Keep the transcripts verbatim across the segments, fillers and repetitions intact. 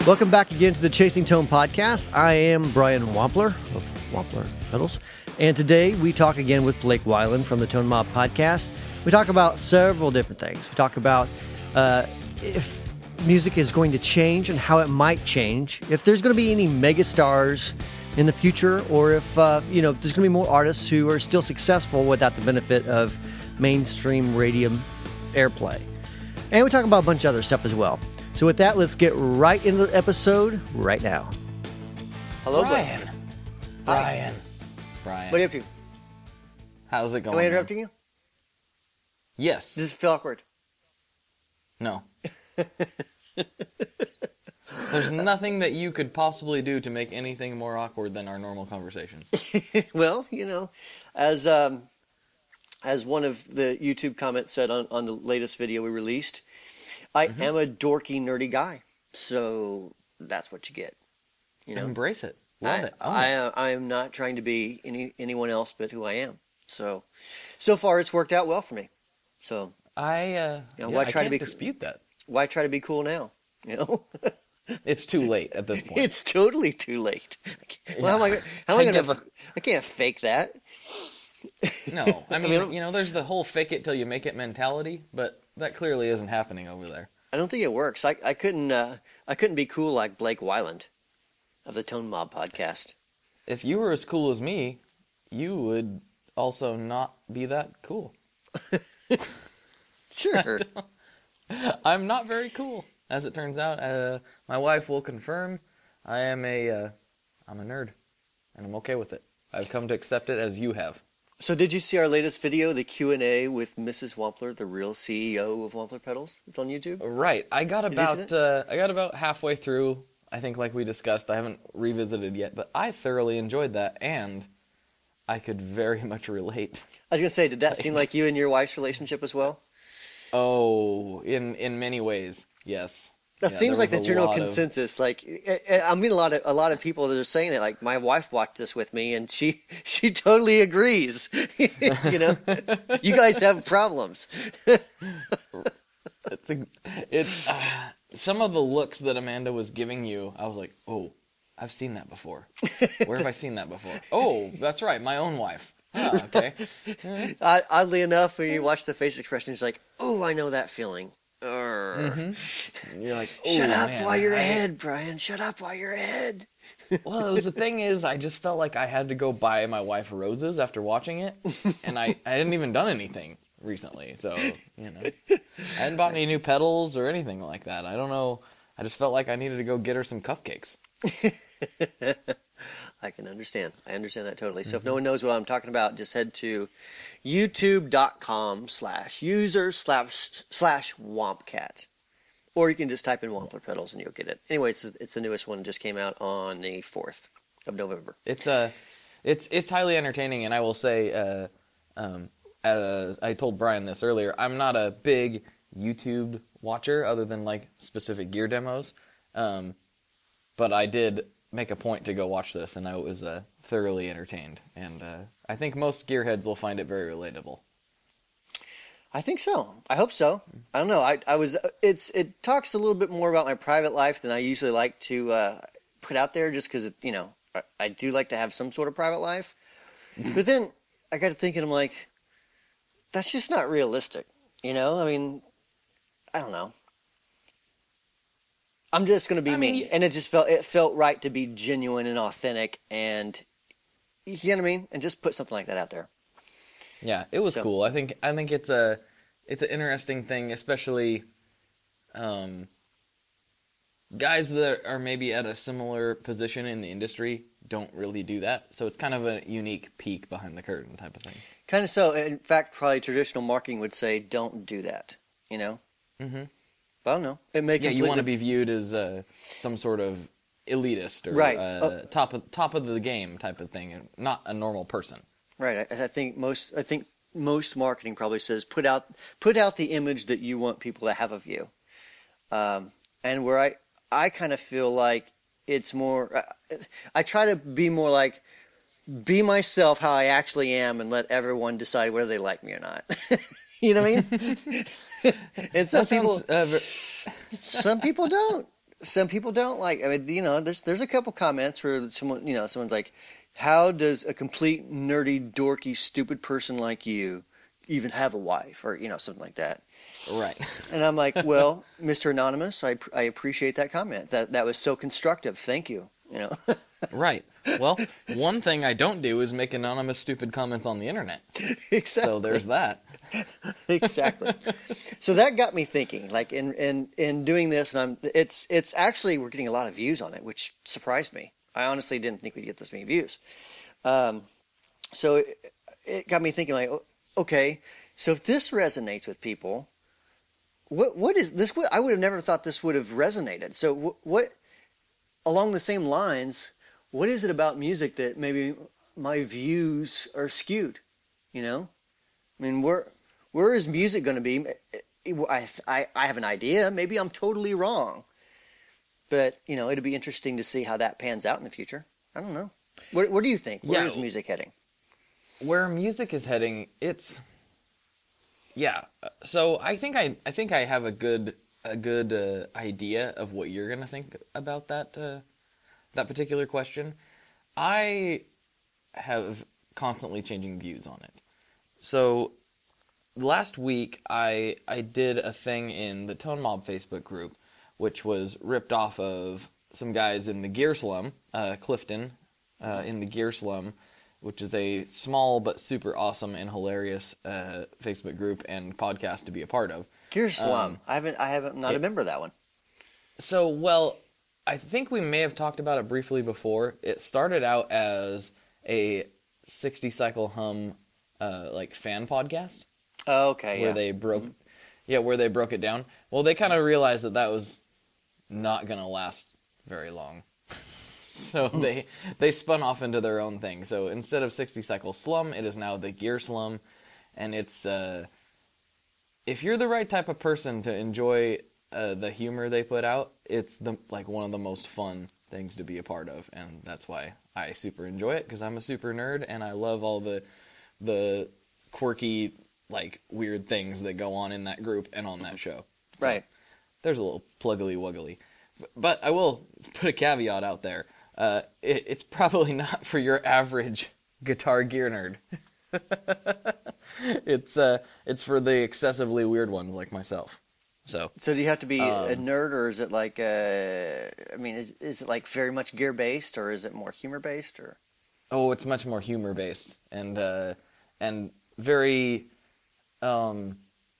Welcome back again to the Chasing Tone podcast. I am Brian Wampler of Wampler Pedals, and today we talk again with Blake Weiland from the Tone Mob podcast. We talk about several different things. We talk about uh, if music is going to change and how it might change, if there's going to be any megastars in the future, or if uh, you know there's going to be more artists who are still successful without the benefit of mainstream radio airplay. And we talk about a bunch of other stuff as well. So with that, let's get right into the episode right now. Hello, Brian. Brian. Brian. Brian. What do you have to? How's it going? Am I interrupting you? Yes. Does it feel awkward? No. There's nothing that you could possibly do to make anything more awkward than our normal conversations. Well, you know, as um, as one of the YouTube comments said on, on the latest video we released, I mm-hmm. am a dorky, nerdy guy. So that's what you get. You know, embrace it. Love I, it. Oh. I, I am not trying to be any anyone else but who I am. So, so far it's worked out well for me. So I, uh, you know, yeah, why I try can't to be, dispute that. Why try to be cool now? You know, it's too late at this point. It's totally too late. Well, yeah. how am I? How am I, I gonna? A... I can't fake that. No, I mean, I mean, you know, there's the whole fake it till you make it mentality, but that clearly isn't happening over there. I don't think it works. I I couldn't uh, I couldn't be cool like Blake Weiland of the Tone Mob podcast. If you were as cool as me, you would also not be that cool. Sure. I'm not very cool, as it turns out. Uh, my wife will confirm I am a uh, I'm a nerd, and I'm okay with it. I've come to accept it as you have. So did you see our latest video, the Q and A with Missus Wampler, the real C E O of Wampler Pedals? It's on YouTube? Right. I got about uh, I got about halfway through. I think, like we discussed, I haven't revisited yet, but I thoroughly enjoyed that, and I could very much relate. I was going to say, did that seem like you and your wife's relationship as well? Oh, in in many ways, yes. That yeah, seems like the general consensus. Of... Like, I mean, a lot of a lot of people that are saying that. Like, my wife watched this with me, and she she totally agrees. You know, you guys have problems. it's a, it's uh, some of the looks that Amanda was giving you. I was like, oh, I've seen that before. Where have I seen that before? Oh, that's right, my own wife. Oh, okay. uh, oddly enough, when you watch the face expression, it's like, oh, I know that feeling. Mm-hmm. You're like, shut up man, while you're I... ahead, Brian. Shut up while you're ahead. Well, it was the thing is, I just felt like I had to go buy my wife roses after watching it, and I, I hadn't even done anything recently, so, you know. I hadn't bought any new pedals or anything like that. I don't know. I just felt like I needed to go get her some cupcakes. I can understand. I understand that totally. So mm-hmm. if no one knows what I'm talking about, just head to youtube.com slash user slash slash Wompcat. Or you can just type in Wampler Pedals and you'll get it. Anyway, it's, it's the newest one. It just came out on the fourth of November. It's uh, it's it's highly entertaining, and I will say, uh, um, as I told Brian this earlier, I'm not a big YouTube watcher other than like specific gear demos. Um, but I did make a point to go watch this, and I was uh, thoroughly entertained. And uh, I think most gearheads will find it very relatable. I think so. I hope so. I don't know. I, I was. It's it talks a little bit more about my private life than I usually like to uh, put out there, just because you know I, I do like to have some sort of private life. But then I got to thinking, I'm like, that's just not realistic. You know, I mean, I don't know. I'm just going to be I me, mean, and it just felt it felt right to be genuine and authentic, and you know what I mean, and just put something like that out there. Yeah, it was so. cool. I think I think it's a it's an interesting thing, especially um, guys that are maybe at a similar position in the industry don't really do that. So it's kind of a unique peek behind the curtain type of thing. Kind of so. In fact, probably traditional marketing would say, "Don't do that." You know. Mm-hmm. I don't know. It may yeah, you want to be viewed as uh, some sort of elitist or right. uh, uh, top of top of the game type of thing, not a normal person. Right. I, I think most. I think most marketing probably says put out put out the image that you want people to have of you. Um, and where I I kind of feel like it's more. Uh, I try to be more like be myself how I actually am, and let everyone decide whether they like me or not. You know what I mean? And some that people, sounds, uh, some people don't. some people don't like. I mean, you know, there's there's a couple comments where someone, you know, someone's like, "How does a complete nerdy, dorky, stupid person like you even have a wife?" Or you know, something like that. Right. And I'm like, "Well, Mister Anonymous, I I appreciate that comment. That that was so constructive. Thank you." You know. Right. Well, one thing I don't do is make anonymous stupid comments on the internet. Exactly. So there's that. Exactly. So that got me thinking. Like in in in doing this, and I'm it's it's actually we're getting a lot of views on it, which surprised me. I honestly didn't think we'd get this many views. Um, so it, it got me thinking. Like, okay, so if this resonates with people, what what is this? I would have never thought this would have resonated. So what, what along the same lines? What is it about music that maybe my views are skewed? You know, I mean, where where is music going to be? I, I I have an idea. Maybe I'm totally wrong, but you know, it'd be interesting to see how that pans out in the future. I don't know. Where where do you think? Where Yeah. is music heading? Where music is heading, it's yeah. So I think I I think I have a good a good uh, idea of what you're gonna think about that uh, that particular question. I have constantly changing views on it. So last week I I did a thing in the Tone Mob Facebook group, which was ripped off of some guys in the Gear Slum, uh, Clifton, uh, in the Gear Slum, which is a small but super awesome and hilarious uh, Facebook group and podcast to be a part of. Gear Slum. Um, I haven't. I haven't. Not it- a member of that one. So, well, I think we may have talked about it briefly before. It started out as a sixty cycle hum, uh, like fan podcast, Oh, okay. where Yeah. they broke, yeah, where they broke it down. Well, they kind of realized that that was not gonna last very long, so they they spun off into their own thing. So instead of sixty cycle slum, it is now the Gear Slum, and it's uh, if you're the right type of person to enjoy uh, the humor they put out, it's the like one of the most fun things to be a part of, and that's why I super enjoy it, because I'm a super nerd and I love all the the quirky, like, weird things that go on in that group and on that show. So, Right. there's a little pluggly wuggly. But I will put a caveat out there. Uh, it, it's probably not for your average guitar gear nerd. it's uh, it's for the excessively weird ones like myself. So So do you have to be a Um, nerd, or is it like? Uh, I mean, is is it like very much gear based, or is it more humor based, or? oh, it's much more humor based and uh, and very um,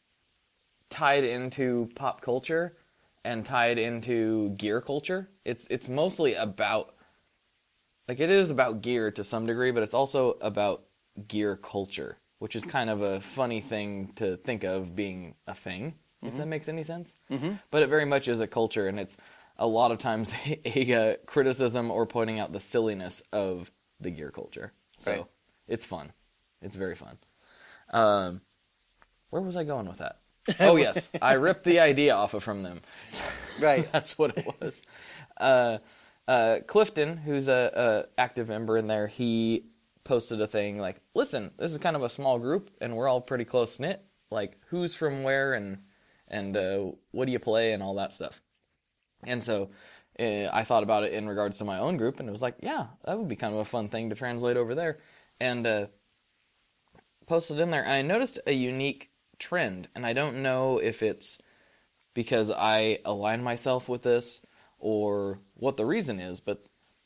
tied into pop culture and tied into gear culture. It's it's mostly about, like, it is about gear to some degree, but it's also about gear culture, which is kind of a funny thing to think of being a thing, if that makes any sense. Mm-hmm. But it very much is a culture, and it's a lot of times a, a criticism or pointing out the silliness of the gear culture. So Right. it's fun. It's very fun. Um, where was I going with that? Oh, yes. I ripped the idea off of from them. Right. That's what it was. Uh, uh, Clifton, who's a, a active member in there, he posted a thing like, listen, this is kind of a small group, and we're all pretty close-knit. Like, who's from where, and and uh, what do you play, and all that stuff. And so uh, I thought about it in regards to my own group, and it was like, yeah, that would be kind of a fun thing to translate over there. And uh, posted in there, and I noticed a unique trend, and I don't know if it's because I align myself with this or what the reason is, but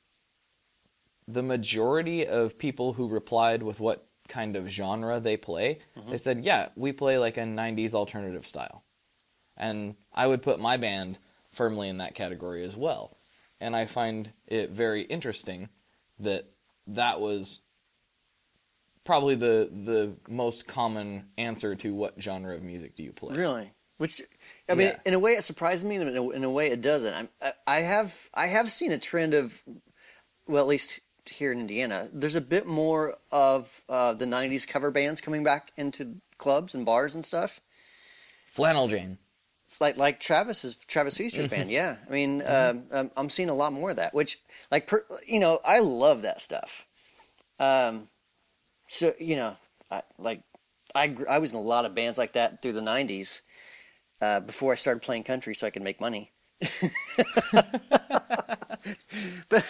the majority of people who replied with what kind of genre they play, mm-hmm. they said, yeah, we play like a nineties alternative style. And I would put my band firmly in that category as well. And I find it very interesting that that was probably the the most common answer to what genre of music do you play. Really? Which, I mean, Yeah. in a way it surprises me, and in a, in a way it doesn't. I'm, I, I have I have seen a trend of, well, at least here in Indiana, there's a bit more of uh, the nineties cover bands coming back into clubs and bars and stuff. Flannel Jane. Like like Travis's Travis Feaster's band, yeah. I mean, um, um, I'm seeing a lot more of that. Which, like, per, you know, I love that stuff. Um, so you know, I, like, I gr- I was in a lot of bands like that through the nineties. Uh, before I started playing country, so I could make money. but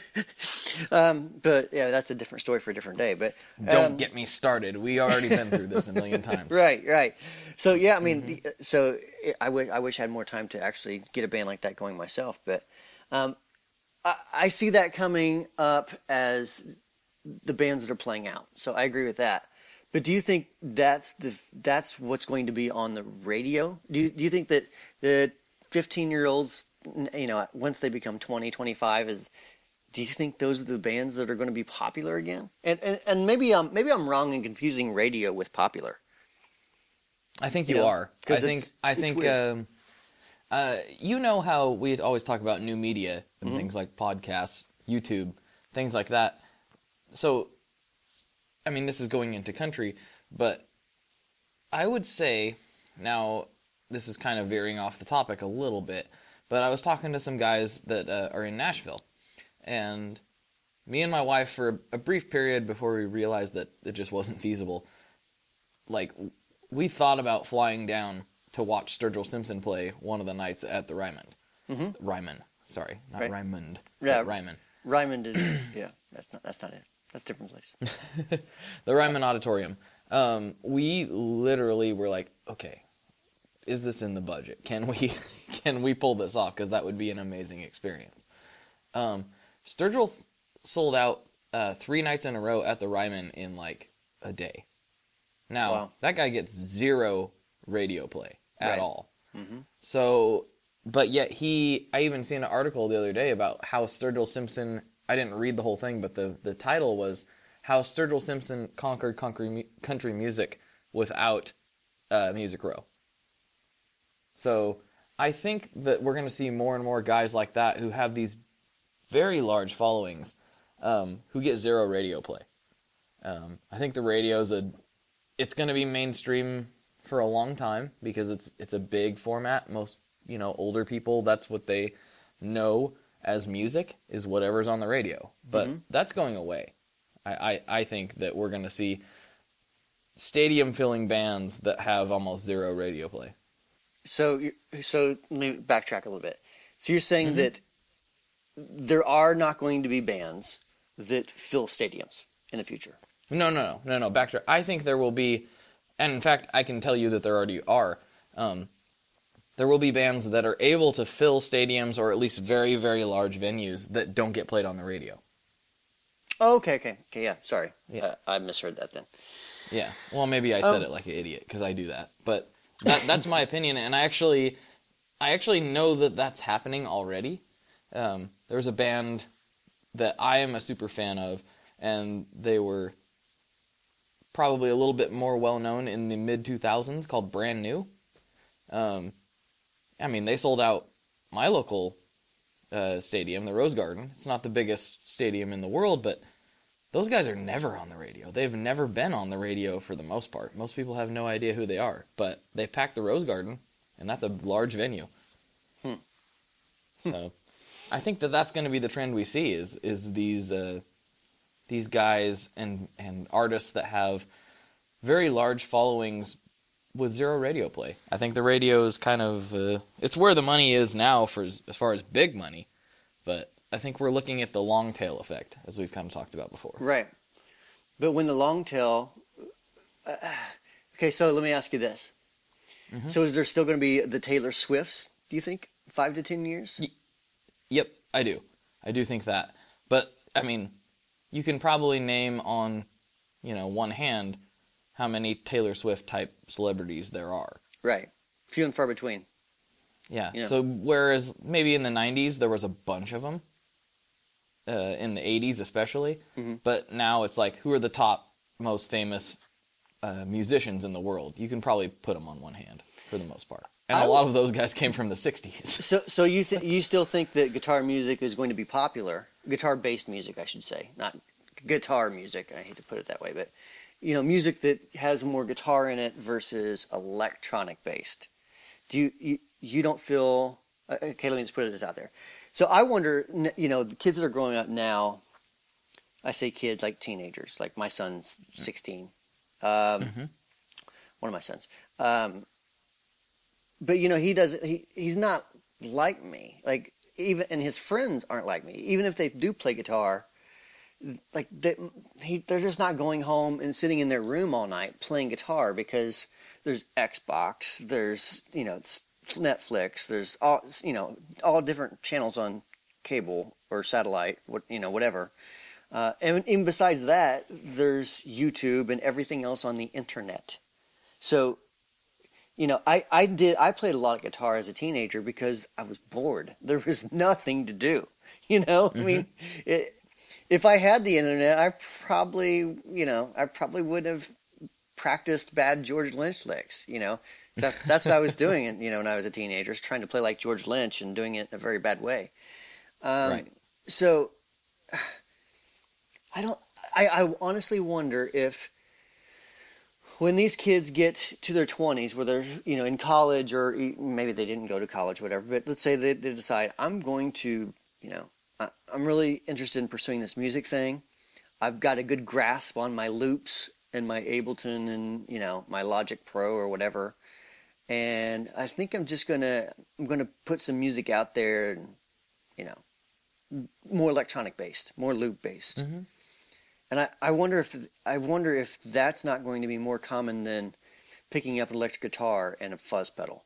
um, but yeah, that's a different story for a different day. But Don't um, get me started. We already been through this a million times. right, right. So yeah, I mean, mm-hmm. so I wish I wish I had more time to actually get a band like that going myself. But um, I, I see that coming up as the bands that are playing out. So I agree with that. But do you think that's the that's what's going to be on the radio? Do you, do you think that the fifteen-year-olds, you know, once they become twenty, twenty-five, is do you think those are the bands that are going to be popular again? And and, and maybe I'm maybe I'm wrong in confusing radio with popular. I think you, you know, are. I think it's, I it's think um, uh, you know how we always talk about new media and mm-hmm. things like podcasts, YouTube, things like that. So, I mean, this is going into country, but I would say now this is kind of veering off the topic a little bit, but I was talking to some guys that uh, are in Nashville, and me and my wife, for a, a brief period before we realized that it just wasn't feasible, like, we thought about flying down to watch Sturgill Simpson play one of the nights at the Ryman. Mm-hmm. Ryman, sorry, not right. Raymond. Yeah, Ryman. Ryman is, yeah, that's not, that's not it. That's a different place. The Ryman Auditorium. Um, we literally were like, okay, is this in the budget? Can we can we pull this off? Because that would be an amazing experience. Um, Sturgill sold out uh, three nights in a row at the Ryman in like a day. Now, wow. That guy gets zero radio play at right. all. Mm-hmm. So, but yet he, I even seen an article the other day about how Sturgill Simpson, I didn't read the whole thing, but the, the title was How Sturgill Simpson Conquered Country, country Music Without uh, Music Row. So I think that we're going to see more and more guys like that who have these very large followings um, who get zero radio play. Um, I think the radio's a, it's going to be mainstream for a long time because it's it's a big format. Most, you know, older people, that's what they know as music is whatever's on the radio. But mm-hmm. that's going away. I, I, I think that we're going to see stadium-filling bands that have almost zero radio play. So, so let me backtrack a little bit. So you're saying mm-hmm. that there are not going to be bands that fill stadiums in the future? No, no, no, no, no. Backtrack. I think there will be, and in fact, I can tell you that there already are. Um, there will be bands that are able to fill stadiums or at least very, very large venues that don't get played on the radio. Oh, okay, okay, okay. Yeah, sorry, yeah. Uh, I misheard that then. Yeah. Well, maybe I said um, it like an idiot because I do that, but that, that's my opinion, and I actually, I actually know that that's happening already. Um, there's a band that I am a super fan of, and they were probably a little bit more well-known in the mid two thousands, called Brand New. Um, I mean, they sold out my local uh, stadium, the Rose Garden. It's not the biggest stadium in the world, but those guys are never on the radio. They've never been on the radio for the most part. Most people have no idea who they are, but they packed the Rose Garden, and that's a large venue. Hmm. So I think that that's going to be the trend we see is is these uh, these guys and, and artists that have very large followings with zero radio play. I think the radio is kind of, uh, it's where the money is now for as, as far as big money, but I think we're looking at the long tail effect, as we've kind of talked about before. Right. But when the long tail, uh, okay, so let me ask you this. Mm-hmm. So is there still going to be the Taylor Swifts, do you think, five to ten years? Y- yep, I do. I do think that. But, I mean, you can probably name on, you know, one hand how many Taylor Swift-type celebrities there are. Right. Few and far between. Yeah. You know. So whereas maybe in the nineties there was a bunch of them, uh, in the eighties especially, mm-hmm. but now it's like, who are the top most famous uh, musicians in the world? You can probably put them on one hand for the most part. And I a lot w- of those guys came from the sixties. So so you th- you still think that guitar music is going to be popular? Guitar-based music, I should say. Not guitar music. I hate to put it that way, but you know, music that has more guitar in it versus electronic-based. Do you, you, you don't feel... Okay, let me just put this out there. So I wonder, you know, the kids that are growing up now, I say kids like teenagers, like my son's sixteen. Um, mm-hmm. One of my sons. Um, but, you know, he doesn't, he, he's not like me. Like even and his friends aren't like me. Even if they do play guitar, like they, he, they're just not going home and sitting in their room all night playing guitar because there's Xbox, there's you know Netflix, there's all you know all different channels on cable or satellite, what you know whatever. Uh, and even besides that, there's YouTube and everything else on the internet. So, you know, I, I did I played a lot of guitar as a teenager because I was bored. There was nothing to do. You know, mm-hmm. I mean, it, if I had the internet, I probably, you know, I probably would have practiced bad George Lynch licks. You know, that, that's what I was doing. You know, when I was a teenager, was trying to play like George Lynch and doing it in a very bad way. Um, right. So. I don't. I, I honestly wonder if when these kids get to their twenties, where they're you know in college or maybe they didn't go to college, whatever. But let's say they, they decide I'm going to you know I, I'm really interested in pursuing this music thing. I've got a good grasp on my loops and my Ableton and you know my Logic Pro or whatever, and I think I'm just gonna I'm gonna put some music out there, and, you know, more electronic based, more loop based. Mm-hmm. And I, I wonder if I wonder if that's not going to be more common than picking up an electric guitar and a fuzz pedal.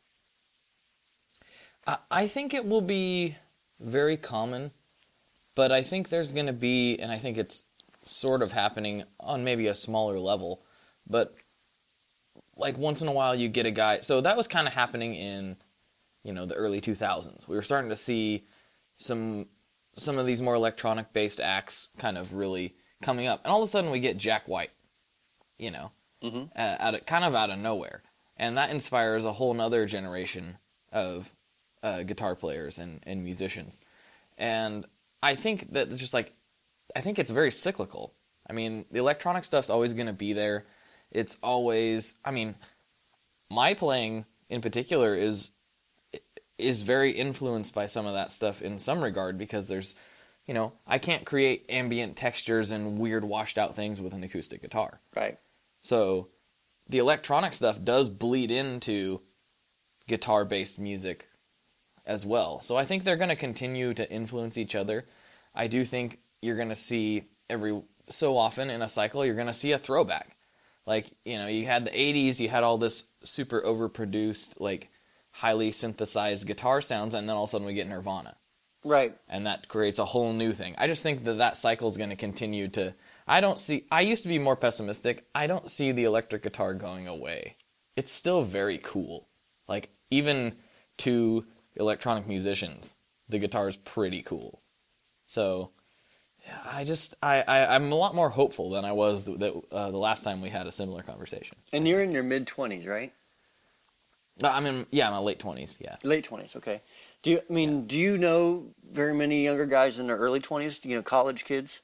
I think it will be very common, but I think there's going to be, and I think it's sort of happening on maybe a smaller level, but like once in a while you get a guy. So that was kind of happening in, you know, the early two thousands. We were starting to see some some of these more electronic based acts kind of really coming up, and all of a sudden we get Jack White, you know, mm-hmm. uh, out of, kind of out of nowhere, and that inspires a whole nother generation of uh, guitar players and, and musicians, and I think that just like, I think it's very cyclical. I mean, the electronic stuff's always going to be there. It's always, I mean, my playing in particular is is very influenced by some of that stuff in some regard because there's, you know, I can't create ambient textures and weird washed out things with an acoustic guitar. Right. So the electronic stuff does bleed into guitar-based music as well. So I think they're going to continue to influence each other. I do think you're going to see every so often in a cycle, you're going to see a throwback. Like, you know, you had the eighties, you had all this super overproduced, like, highly synthesized guitar sounds, and then all of a sudden we get Nirvana. Right. And that creates a whole new thing. I just think that that cycle is going to continue to... I don't see... I used to be more pessimistic. I don't see the electric guitar going away. It's still very cool. Like, even to electronic musicians, the guitar is pretty cool. So, yeah, I just... I, I, I'm a lot more hopeful than I was the, the, uh, the last time we had a similar conversation. And you're in your mid-twenties, right? I'm in... Yeah, I'm in my late twenties, yeah. Late twenties, okay. Do you, I mean, yeah. do you know very many younger guys in their early twenties, you know, college kids?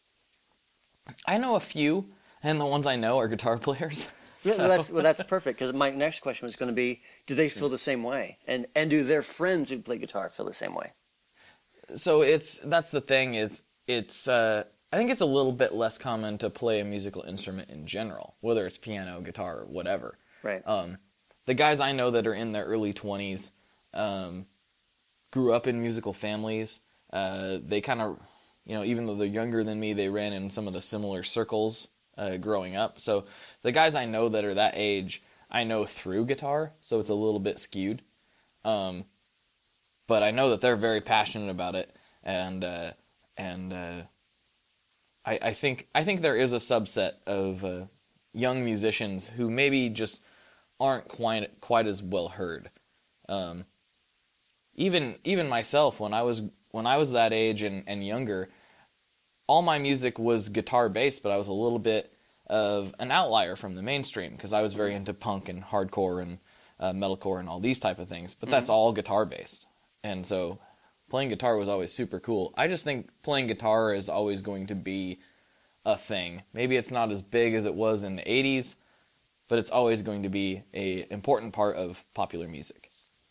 I know a few, and the ones I know are guitar players. So. Well, that's, well, that's perfect, because my next question was going to be, do they feel the same way? And and do their friends who play guitar feel the same way? So it's that's the thing, is it's, uh, I think it's a little bit less common to play a musical instrument in general, whether it's piano, guitar, or whatever. Right. Um, the guys I know that are in their early twenties, um, grew up in musical families. Uh, they kind of, you know, even though they're younger than me, they ran in some of the similar circles uh, growing up. So the guys I know that are that age, I know through guitar, so it's a little bit skewed. Um, but I know that they're very passionate about it, and uh, and uh, I, I think I think there is a subset of uh, young musicians who maybe just aren't quite quite as well heard. Um, Even even myself, when I was when I was that age and, and younger, all my music was guitar based, but I was a little bit of an outlier from the mainstream because I was very into punk and hardcore and uh, metalcore and all these type of things. But that's mm-hmm. all guitar based, and so playing guitar was always super cool. I just think playing guitar is always going to be a thing. Maybe it's not as big as it was in the eighties, but it's always going to be a important part of popular music.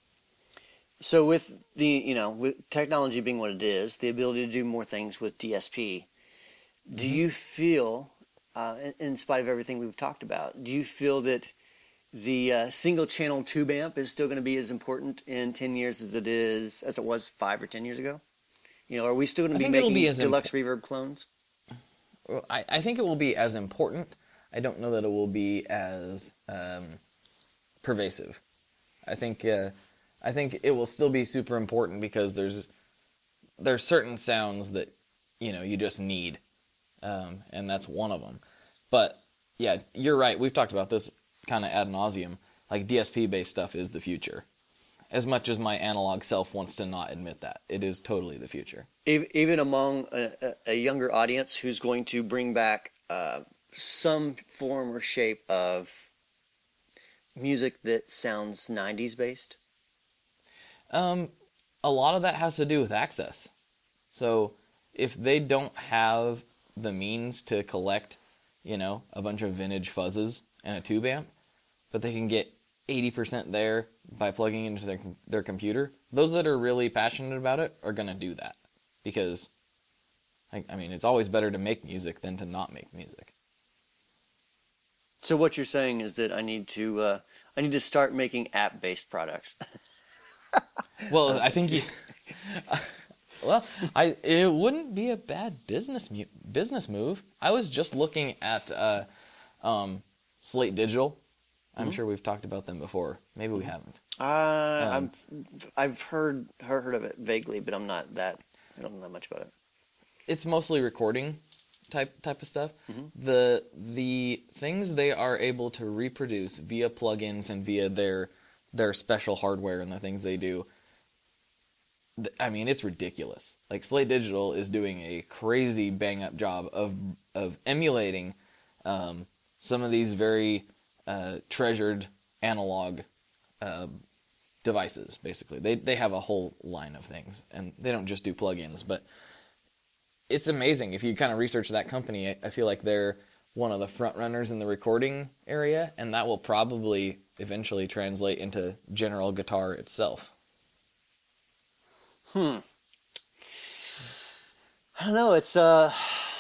So with the, you know, with technology being what it is, the ability to do more things with D S P, do mm-hmm. you feel, uh, in, in spite of everything we've talked about, do you feel that the uh, single channel tube amp is still going to be as important in ten years as it is as it was five or ten years ago? You know, are we still going to I be think it'll making be as deluxe reverb clones? Well, I, I think it will be as important. I don't know that it will be as um, pervasive. I think uh, I think it will still be super important because there's there's certain sounds that you know you just need, um, and that's one of them. But yeah, you're right. We've talked about this kind of ad nauseum. Like D S P based stuff is the future. As much as my analog self wants to not admit that, it is totally the future. Even among a, a younger audience who's going to bring back uh, some form or shape of music that sounds nineties based? Um, a lot of that has to do with access. So if they don't have the means to collect, you know, a bunch of vintage fuzzes and a tube amp, but they can get eighty percent there by plugging into their their computer, those that are really passionate about it are going to do that. Because, I, I mean, it's always better to make music than to not make music. So what you're saying is that I need to uh, I need to start making app-based products. Well, I think you... well, I it wouldn't be a bad business mu- business move. I was just looking at uh, um, Slate Digital. I'm mm-hmm. sure we've talked about them before. Maybe we haven't. Uh, um, I've I've heard heard of it vaguely, but I'm not that I don't know that much about it. It's mostly recording type type of stuff. Mm-hmm. The the things they are able to reproduce via plugins and via their their special hardware and the things they do. I mean, it's ridiculous. Like Slate Digital is doing a crazy bang up job of of emulating um, some of these very uh, treasured analog uh, devices. Basically, they they have a whole line of things, and they don't just do plugins. But it's amazing if you kind of research that company. I, I feel like they're one of the front runners in the recording area, and that will probably eventually translate into general guitar itself. Hmm. I don't know. It's uh.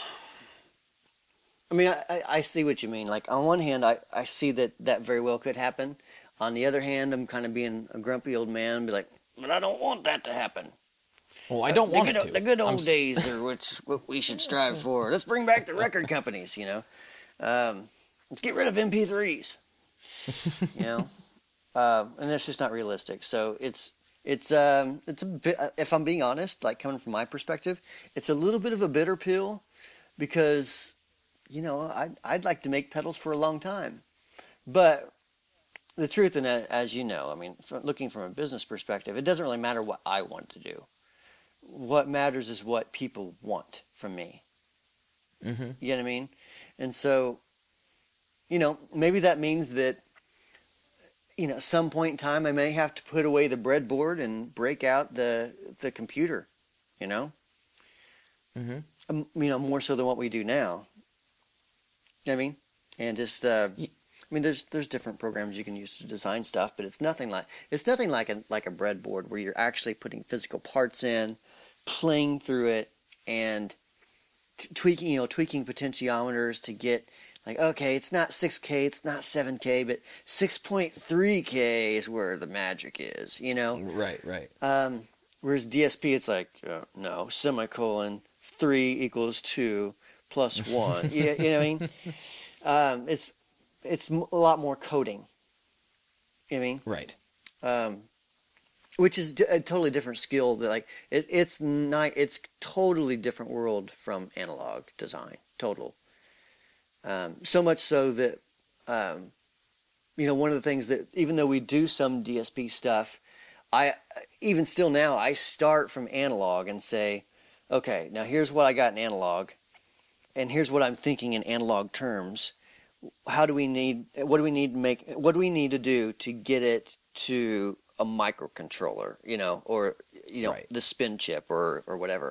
I mean, I, I, I see what you mean. Like on one hand, I, I see that that very well could happen. On the other hand, I'm kind of being a grumpy old man and be like, but I don't want that to happen. Well, I don't uh, want good, it to. The good old I'm days are what's what we should strive for. Let's bring back the record companies, you know. Um, let's get rid of M P threes, you know. Uh, and that's just not realistic. So it's it's um, it's a bit. If I'm being honest, like coming from my perspective, it's a little bit of a bitter pill because, you know, I'd I'd like to make pedals for a long time, but the truth, and as you know, I mean, from, looking from a business perspective, it doesn't really matter what I want to do. What matters is what people want from me. Mm-hmm. You know what I mean? And so, you know, maybe that means that, you know, at some point in time, I may have to put away the breadboard and break out the the computer, you know? Mm-hmm. Um, you know, more so than what we do now. You know what I mean? And just, uh, I mean, there's there's different programs you can use to design stuff, but it's nothing like it's nothing like a like a breadboard where you're actually putting physical parts in, playing through it, and t- tweaking, you know, tweaking potentiometers to get like, okay, it's not six K, it's not seven K, but six point three K is where the magic is, you know? Right, right. Um, whereas D S P, it's like, uh, no, semicolon, three equals two plus one. you, you know what I mean? Um, it's it's a lot more coding. You know what I mean? Right. Um, which is a totally different skill. That like it, it's not. It's totally different world from analog design. Total. Um, so much so that, um, you know, one of the things that even though we do some D S P stuff, I even still now I start from analog and say, okay, now here's what I got in analog, and here's what I'm thinking in analog terms. How do we need? What do we need to make? What do we need to do to get it to a microcontroller? You know, or you know, right. the spin chip or or whatever.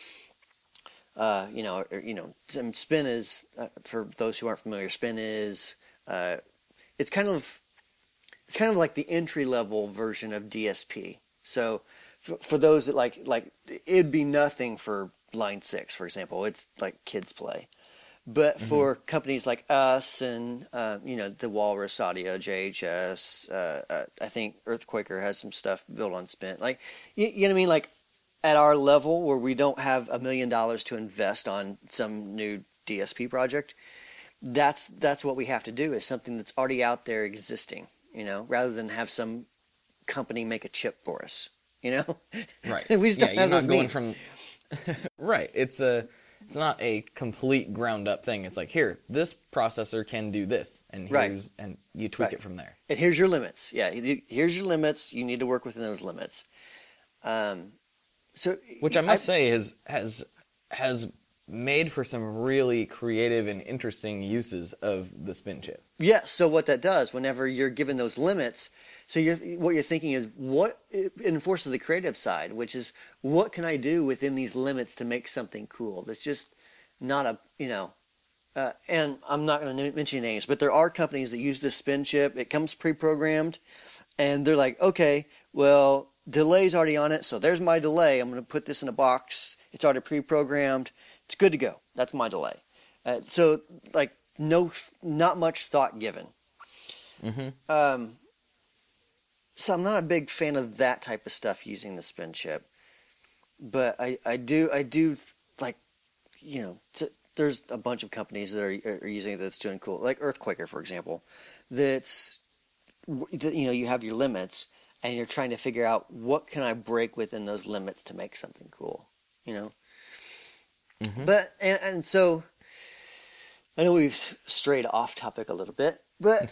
Uh, you know, or, you know, spin is uh, for those who aren't familiar. Spin is uh, it's kind of it's kind of like the entry level version of D S P. So for, for those that like like it'd be nothing for line six, for example. It's like kids play. But for mm-hmm. companies like us and, uh, you know, the Walrus Audio, J H S, uh, uh, I think Earthquaker has some stuff built on Spin. Like, you, you know what I mean? Like, at our level where we don't have a million dollars to invest on some new D S P project, that's that's what we have to do, is something that's already out there existing, you know, rather than have some company make a chip for us, you know? Right. We just don't yeah, have you're those not going means. from... Right. It's a... It's not a complete ground up thing. It's like, here, this processor can do this, and Right. here's and you tweak Right. it from there. And here's your limits. Yeah, here's your limits. You need to work within those limits. Um, so which I must I, say has has has made for some really creative and interesting uses of the spin chip. Yeah. So what that does, whenever you're given those limits, so you're what you're thinking is what it enforces the creative side, which is what can I do within these limits to make something cool that's just not a, you know, uh, and I'm not going to mention names, but there are companies that use this spin chip. It comes pre-programmed, and they're like, okay, well, delay's already on it, so there's my delay. I'm going to put this in a box. It's already pre-programmed. It's good to go. That's my delay. Uh, so, like, no, not much thought given. Mm-hmm. Um, so I'm not a big fan of that type of stuff using the spin chip, but I, I do I do like, you know, t- there's a bunch of companies that are, are using it that's doing cool, like Earthquaker, for example. That's, you know, you have your limits, and you're trying to figure out what can I break within those limits to make something cool, you know. Mm-hmm. But and, and so I know we've strayed off topic a little bit, but.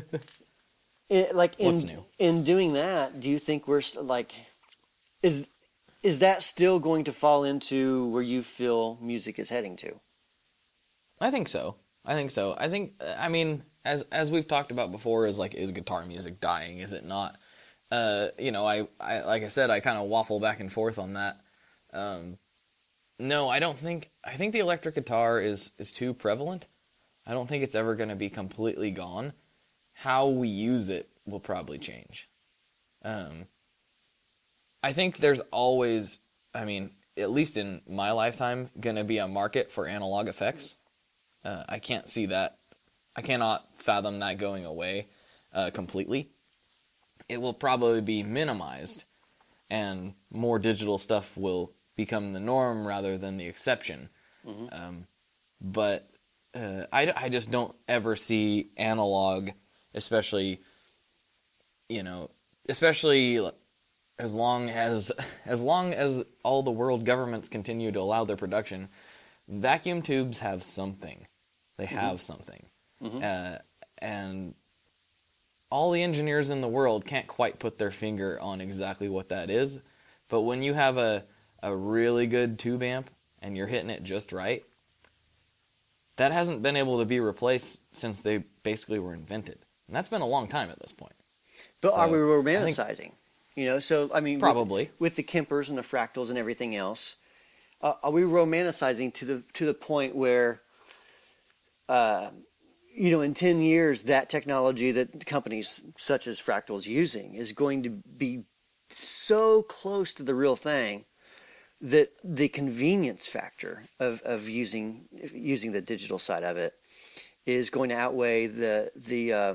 It, like in What's new? in doing that, do you think we're like, is is that still going to fall into where you feel music is heading to? I think so. I think so. I think I mean as as we've talked about before, is like, is guitar music dying? Is it not? Uh, you know, I, I like I said, I kind of waffle back and forth on that. Um, no, I don't think. I think the electric guitar is is too prevalent. I don't think it's ever going to be completely gone. How we use it will probably change. Um, I think there's always, I mean, at least in my lifetime, going to be a market for analog effects. Uh, I can't see that. I cannot fathom that going away uh, completely. It will probably be minimized, and more digital stuff will become the norm rather than the exception. Mm-hmm. Um, but uh, I, I just don't ever see analog, especially, you know, especially as long as as long as all the world governments continue to allow their production, vacuum tubes have something. They have mm-hmm. something. Mm-hmm. Uh, and all the engineers in the world can't quite put their finger on exactly what that is. But when you have a, a really good tube amp and you're hitting it just right, that hasn't been able to be replaced since they basically were invented. And that's been a long time at this point. But so, are we romanticizing? Think, you know, so, I mean, probably. With, with the Kempers and the Fractals and everything else, uh, are we romanticizing to the to the point where, uh, you know, in ten years, that technology that companies such as Fractal's using is going to be so close to the real thing that the convenience factor of, of using using the digital side of it is going to outweigh the the uh,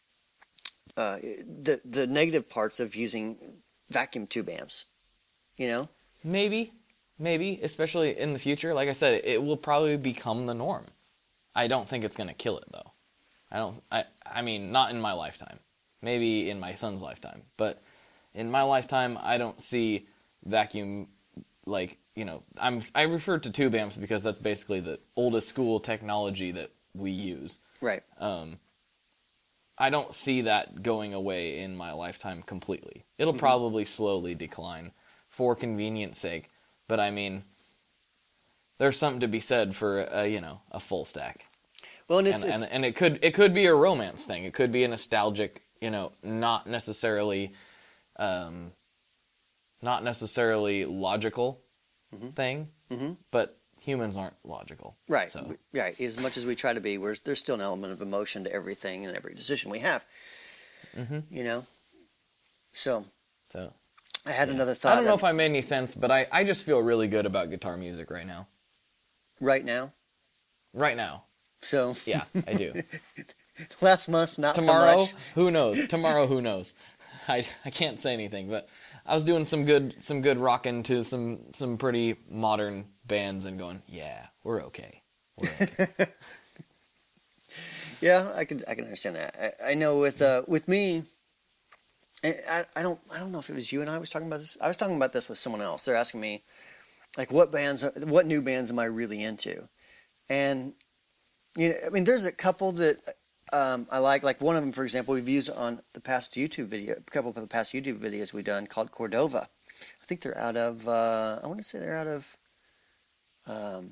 uh, the the negative parts of using vacuum tube amps, you know? Maybe, maybe, especially in the future. Like I said, it will probably become the norm. I don't think it's going to kill it, though. I don't. I. I mean, not in my lifetime. Maybe in my son's lifetime, but in my lifetime, I don't see vacuum. Like, you know, I'm. I refer to tube amps because that's basically the oldest school technology that we use. Right. Um. I don't see that going away in my lifetime completely. It'll mm-hmm. probably slowly decline for convenience sake, but I mean, there's something to be said for a, you know, a full stack. Well, and it's and, it's and, and it could it could be a romance thing. It could be a nostalgic, you know, not necessarily, um, not necessarily logical mm-hmm. thing, mm-hmm. but humans aren't logical. Right, so. right. As much as we try to be, we're, there's still an element of emotion to everything and every decision we have. Mm-hmm. You know? So, so I had yeah. another thought. I don't know if I made any sense, but I, I just feel really good about guitar music right now. Right now? Right now. So Yeah, I do. last month, not Tomorrow, so much. who knows? Tomorrow, who knows? I, I can't say anything, but I was doing some good some good rocking to some some pretty modern bands and going, yeah, we're okay. We're okay. Yeah, I can I can understand that. I, I know with uh, with me, I, I I don't I don't know if it was you and I was talking about this. I was talking about this with someone else. They're asking me, like, what bands, what new bands am I really into? And you know, I mean, there's a couple that um, I like. Like one of them, for example, we've used on the past YouTube video, a couple of the past YouTube videos we've done called Cordova. I think they're out of. Uh, I want to say they're out of um,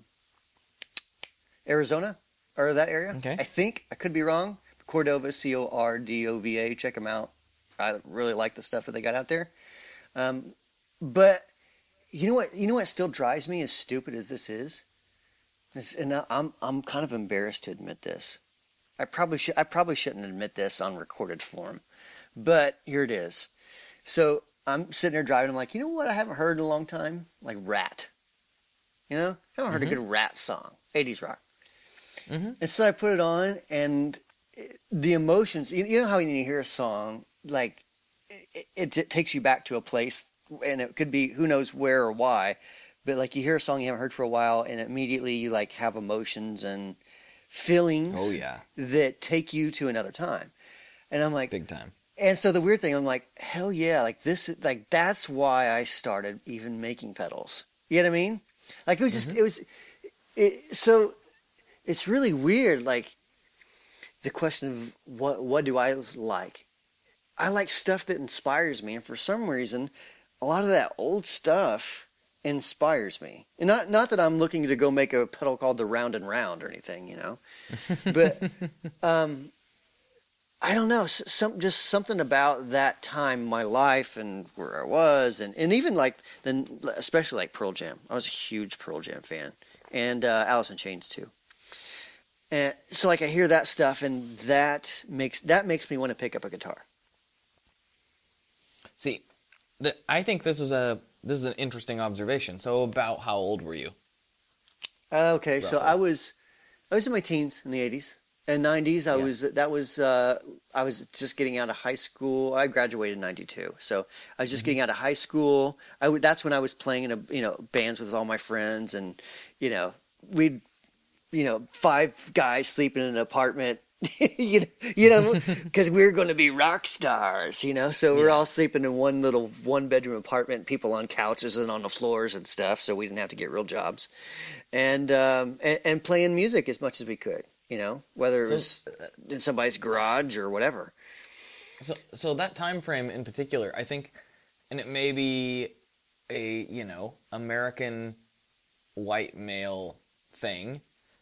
Arizona. Or that area. Okay. I think. I could be wrong. Cordova, C O R D O V A. Check them out. I really like the stuff that they got out there. Um, but you know what? You know what still drives me, as stupid as this is? This, and I'm I'm kind of embarrassed to admit this. I probably should I probably shouldn't admit this on recorded form, but here it is. So I'm sitting there driving. I'm like, you know what? I haven't heard in a long time. Like Rat. You know, I haven't heard mm-hmm. a good Rat song. eighties rock. Mm-hmm. And so I put it on, and the emotions, you, you know how when you hear a song, like, it, it, it takes you back to a place, and it could be who knows where or why, but like you hear a song you haven't heard for a while, and immediately you like have emotions and feelings oh, yeah. that take you to another time. And I'm like... Big time. And so the weird thing, I'm like, hell yeah, like this, like that's why I started even making pedals. You know what I mean? Like it was just, mm-hmm. it was, it, so... It's really weird, like, the question of what what do I like? I like stuff that inspires me, and for some reason, a lot of that old stuff inspires me. And not not that I'm looking to go make a pedal called the Round and Round or anything, you know, but um, I don't know, some just something about that time in my life and where I was, and, and even like then especially like Pearl Jam. I was a huge Pearl Jam fan, and uh, Alice in Chains too. And so, like, I hear that stuff, and that makes that makes me want to pick up a guitar. See, the, I think this is a this is an interesting observation. So, about how old were you? Uh, okay, roughly? So I was I was in my teens in the eighties and nineties. I yeah. was that was uh, I was just getting out of high school. I graduated in ninety-two, so I was just mm-hmm. getting out of high school. I w- that's when I was playing in a you know bands with all my friends, and you know we'd. You know, five guys sleeping in an apartment, you know, you know, because we we're going to be rock stars, you know. So we're yeah. all sleeping in one little one bedroom apartment, people on couches and on the floors and stuff. So we didn't have to get real jobs, and um, and, and playing music as much as we could, you know, whether it so, was in somebody's garage or whatever. So, so that time frame in particular, I think, and it may be a you know American white male thing.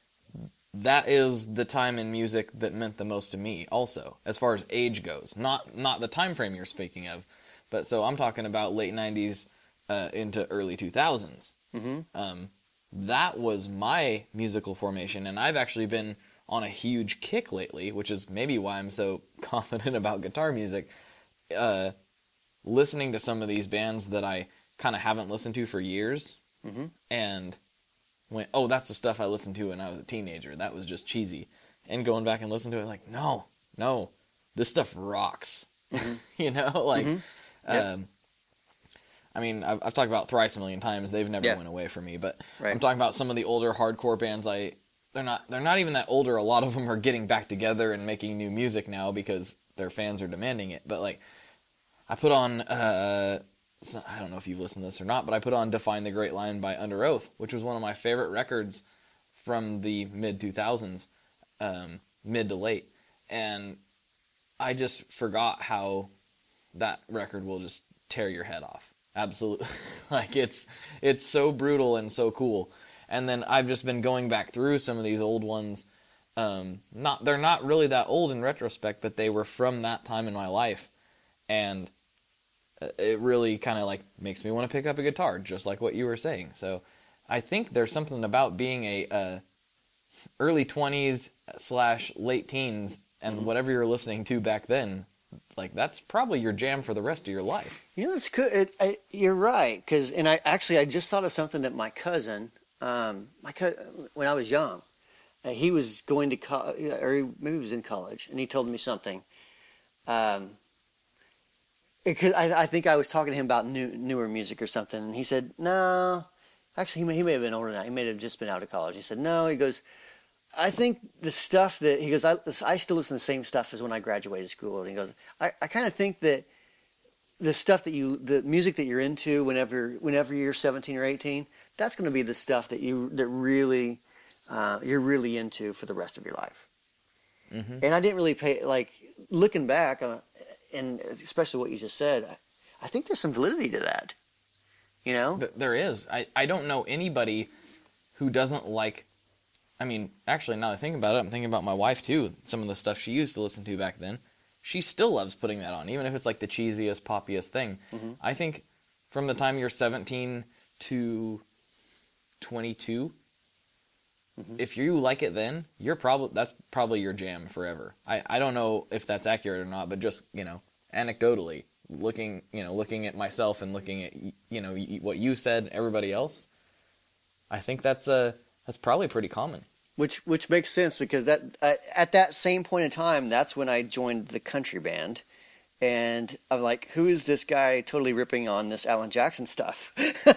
That is the time in music that meant the most to me also, as far as age goes. Not not the time frame you're speaking of, but so I'm talking about late nineties uh, into early two thousands. Mm-hmm. Um, that was my musical formation, and I've actually been on a huge kick lately, which is maybe why I'm so confident about guitar music, uh, listening to some of these bands that I kind of haven't listened to for years, mm-hmm. and... went, oh, that's the stuff I listened to when I was a teenager. That was just cheesy. And going back and listening to it, like, no, no, this stuff rocks. Mm-hmm. you know, like, mm-hmm. yep. um, I mean, I've, I've talked about Thrice a million times. They've never yeah. went away from me, but right. I'm talking about some of the older hardcore bands. I they're not they're not even that older. A lot of them are getting back together and making new music now because their fans are demanding it. But like, I put on. Uh, I don't know if you've listened to this or not, but I put on Define the Great Line by Under Oath, which was one of my favorite records from the mid two thousands, um, mid to late. And I just forgot how that record will just tear your head off. Absolutely. like, it's it's so brutal and so cool. And then I've just been going back through some of these old ones. Um, not They're not really that old in retrospect, but they were from that time in my life. And it really kind of like makes me want to pick up a guitar, just like what you were saying. So I think there's something about being a uh, early twenties slash late teens and mm-hmm. whatever you're listening to back then, like that's probably your jam for the rest of your life. You know, it's good. It, I, you're right, because and I actually I just thought of something that my cousin, um, my co- when I was young, Uh, he was going to co- or he, maybe he was in college, and he told me something. Um, it could, I, I think I was talking to him about new, newer music or something, and he said, "No, actually, he may, he may have been older than that. He may have just been out of college." He said, "No," he goes, "I think the stuff that," he goes, I, I still listen to the same stuff as when I graduated school." And he goes, I, I kind of think that the stuff that you, the music that you're into whenever, whenever you're seventeen or eighteen, that's going to be the stuff that you, that really, uh, you're really into for the rest of your life." Mm-hmm. And I didn't really pay, like, looking back, uh, and especially what you just said, I, I think there's some validity to that, you know? There is. I, I don't know anybody who doesn't like, I mean, actually, now that I think about it, I'm thinking about my wife, too. Some of the stuff she used to listen to back then. She still loves putting that on, even if it's like the cheesiest, poppiest thing. Mm-hmm. I think from the time you're seventeen to twenty-two, mm-hmm. if you like it then, you're probably that's probably your jam forever. I, I don't know if that's accurate or not, but just, you know, anecdotally, looking, you know, looking at myself and looking at, you know, what you said, everybody else, I think that's uh, that's probably pretty common. Which which makes sense because that uh, at that same point in time, that's when I joined the country band, and I'm like, who is this guy totally ripping on this Alan Jackson stuff?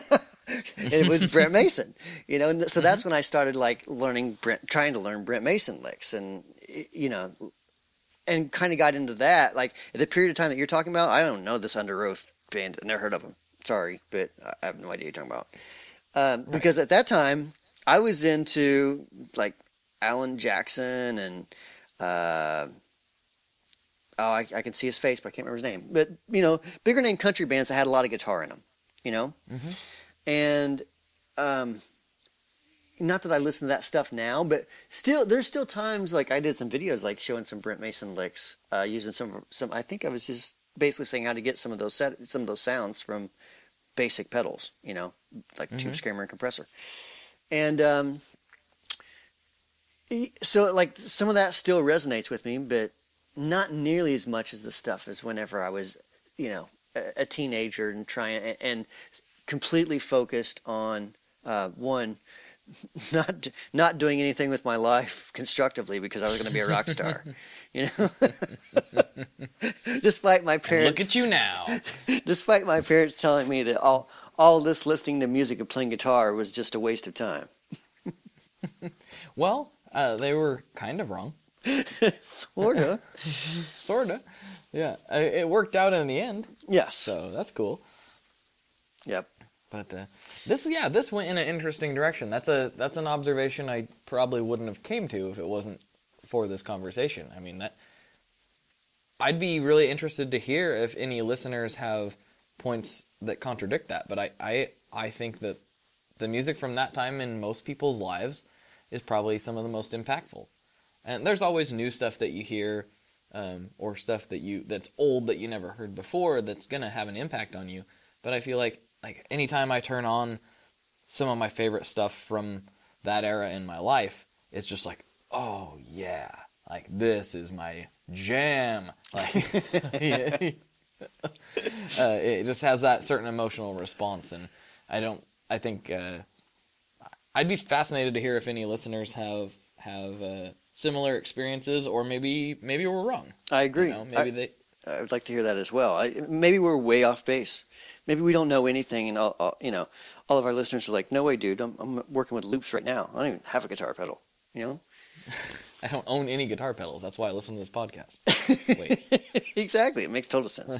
It was Brent Mason, you know. And so that's when I started like learning Brent, trying to learn Brent Mason licks, and you know, and kind of got into that. Like at the period of time that you're talking about, I don't know this Under Oath band. I never heard of them. Sorry, but I have no idea what you're talking about. Um, right. Because at that time, I was into like Alan Jackson and uh, oh, I, I can see his face, but I can't remember his name. But you know, bigger name country bands that had a lot of guitar in them. You know, mm-hmm. and um, not that I listen to that stuff now, but still, there's still times like I did some videos like showing some Brent Mason licks, uh, using some some. I think I was just basically saying how to get some of those set, some of those sounds from basic pedals. You know, like mm-hmm. tube screamer and compressor. And um, so, like, some of that still resonates with me, but not nearly as much as the stuff as whenever I was, you know, a, a teenager and trying and completely focused on uh, one, not not doing anything with my life constructively because I was going to be a rock star, you know. Despite my parents, and look at you now. Despite my parents telling me that all. All this listening to music and playing guitar was just a waste of time. Well, uh, they were kind of wrong. Sorta. Sorta. Yeah. It worked out in the end. Yes. So that's cool. Yep. But uh, this, yeah, this went in an interesting direction. That's a that's an observation I probably wouldn't have came to if it wasn't for this conversation. I mean, that I'd be really interested to hear if any listeners have points that contradict that, but I, I I think that the music from that time in most people's lives is probably some of the most impactful. And there's always new stuff that you hear, um, or stuff that you that's old that you never heard before that's gonna have an impact on you. But I feel like like anytime I turn on some of my favorite stuff from that era in my life, it's just like, oh yeah, like this is my jam. Like yeah. Uh, it just has that certain emotional response, and I don't. I think uh, I'd be fascinated to hear if any listeners have have uh, similar experiences, or maybe maybe we're wrong. I agree. You know, maybe I, they. I would like to hear that as well. I, maybe we're way off base. Maybe we don't know anything, and all, all, you know, all of our listeners are like, "No way, dude! I'm I'm working with loops right now. I don't even have a guitar pedal." You know. I don't own any guitar pedals. That's why I listen to this podcast. Wait. Exactly. It makes total sense.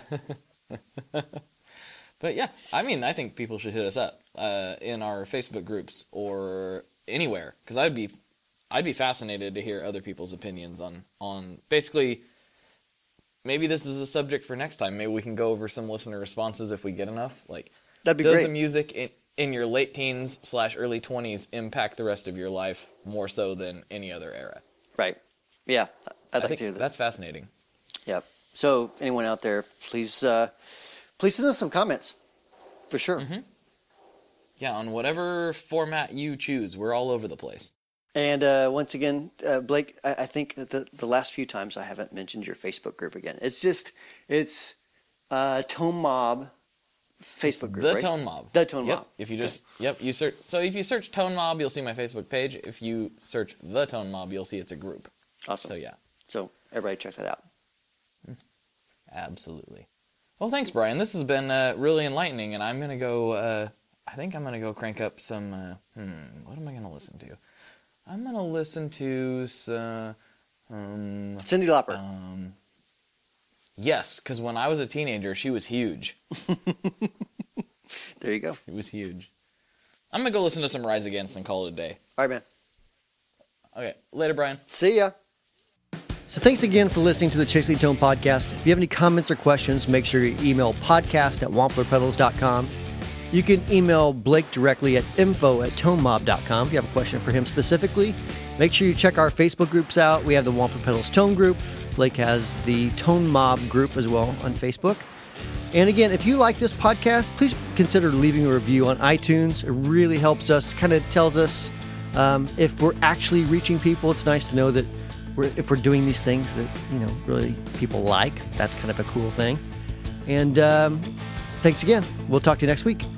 But yeah, I mean, I think people should hit us up uh, in our Facebook groups or anywhere, because I'd be, I'd be fascinated to hear other people's opinions on, on basically. Maybe this is a subject for next time. Maybe we can go over some listener responses if we get enough. Like, that'd be does great. the music in, in your late teens slash early twenties impact the rest of your life more so than any other era? Right. Yeah, I'd I like think to hear that. That's fascinating. Yep. So, anyone out there, please, uh, please send us some comments, for sure. Mm-hmm. Yeah, on whatever format you choose, we're all over the place. And uh, once again, uh, Blake, I, I think the the last few times I haven't mentioned your Facebook group again. It's just, it's uh, Tone Mob Facebook group, The right? Tone Mob. The Tone yep. Mob. If you just, okay. yep, you search. So if you search Tone Mob, you'll see my Facebook page. If you search The Tone Mob, you'll see it's a group. Awesome. So yeah. So everybody check that out. Absolutely. Well, thanks, Brian. This has been uh, really enlightening, and I'm gonna go. Uh, I think I'm gonna go crank up some. Uh, hmm. What am I gonna listen to? I'm gonna listen to some. Um, Cyndi Lauper. Um, yes, because when I was a teenager, she was huge. There you go. It was huge. I'm gonna go listen to some Rise Against and call it a day. All right, man. Okay, later, Brian. See ya. So thanks again for listening to the Chasing Tone podcast. If you have any comments or questions, make sure you email podcast at wampler pedals dot com. You can email Blake directly at info at tone mob dot com if you have a question for him specifically. Make sure you check our Facebook groups out. We have the Wampler Pedals Tone group. Blake has the Tone Mob group as well on Facebook. And again, if you like this podcast, please consider leaving a review on iTunes. It really helps us, kind of tells us um, if we're actually reaching people. It's nice to know that we're, if we're doing these things that, you know, really people like. That's kind of a cool thing. And um, thanks again. We'll talk to you next week.